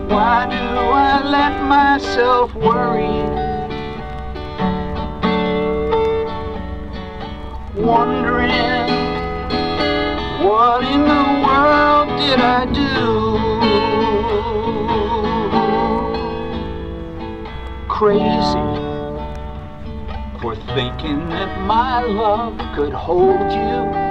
Why do I let myself worry? Wondering, what in the world did I do? Crazy for thinking that my love could hold you.